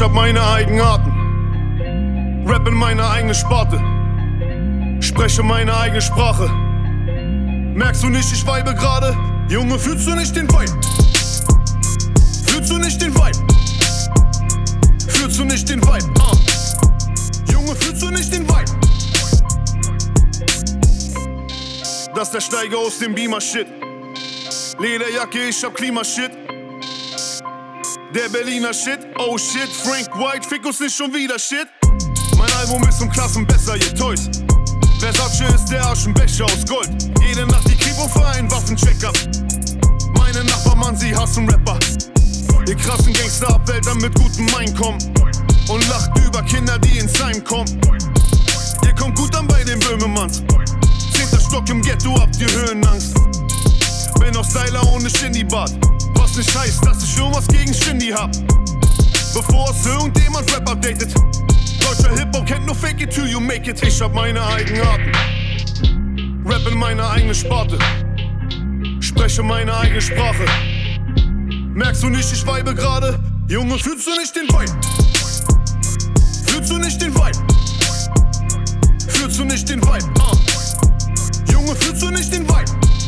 Ich hab meine Eigenarten, rap in meiner eigenen Sparte, spreche meine eigene Sprache. Merkst du nicht, ich vibe gerade? Junge, fühlst du nicht den Vibe? Fühlst du nicht den Vibe? Fühlst du nicht den Vibe? Junge, fühlst du nicht den Vibe? Das ist der Steiger aus dem Beamer-Shit. Lederjacke, ich hab Klima-Shit. Der Berliner Shit, oh shit, Frank White, fick uns nicht schon wieder Shit. Mein Album ist um Klassen besser, ihr Toys. Versace ist der Aschenbecher aus Gold. Jede Nacht die Kripo für einen Waffencheck-up. Meine Nachbarmann, sie hassen Rapper. Ihr krassen Gangster-Abwälter mit gutem Einkommen. Und lacht über Kinder, die ins Heim kommen. Ihr kommt gut an bei den Böhmemanns. 10. Stock im Ghetto, habt ihr Höhenangst. Bin auch Styler ohne Shindy-Bart. Was nicht heißt, dass ich irgendwas gegen Shindy hab. Bevor es irgendjemand Rap updatet. Deutscher Hip-Hop kennt nur Fake it till you make it. Ich hab meine Eigenarten, rap in meiner eigenen Sparte, spreche meine eigene Sprache. Merkst du nicht, ich vibe gerade? Junge, fühlst du nicht den Vibe? Fühlst du nicht den Vibe? Fühlst du nicht den Vibe? Junge, fühlst du nicht den Vibe?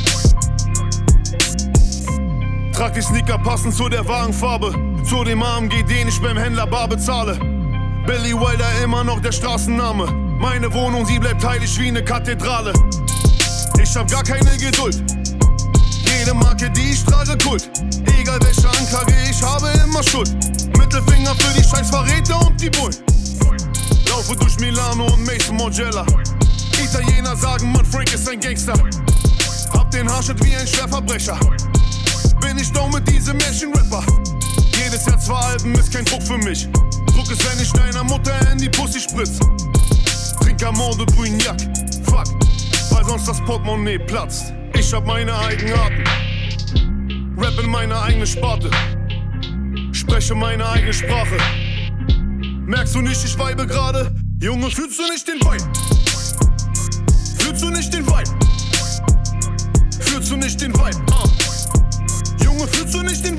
Trag die Sneaker passend zu der Wagenfarbe, zu dem AMG, den ich beim Händler bar bezahle. Billy Wilder immer noch der Straßenname. Meine Wohnung, sie bleibt heilig wie eine Kathedrale. Ich hab gar keine Geduld. Jede Marke, die ich trage, Kult. Egal welche Anklage, ich habe immer Schuld. Mittelfinger für die scheiß Verräter und die Bullen. Laufe durch Milano und Mason Margiela. Italiener sagen, man, Frank ist ein Gangster. Hab den Haarschnitt wie ein Schwerverbrecher. Bin ich down mit diesem Märchenrapper. Jedes Jahr 2 Alben ist kein Druck für mich. Druck ist, wenn ich deiner Mutter in die Pussy spritz. Trink Amande und Brignac, fuck, weil sonst das Portemonnaie platzt. Ich hab meine Eigenarten, rap in meiner eigenen Sparte, spreche meine eigene Sprache. Merkst du nicht, ich vibe gerade? Junge, fühlst du nicht den Vibe? Fühlst du nicht den Vibe? Fühlst du nicht den Vibe? Junge, fühlst du nicht den